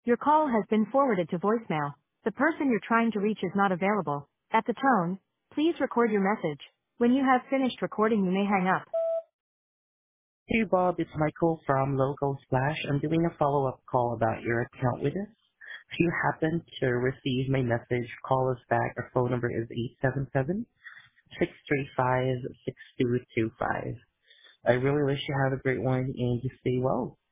Your call has been forwarded to voicemail. The person you're trying to reach is not available. At the tone, please record your message. When you have finished recording, you may hang up. Hey Bob, it's Michael from Local Splash. I'm doing a follow-up call about your account with us. If you happen to receive my message, call us back. Our phone number is 877-635-6225. I really wish you have a great one and you stay well.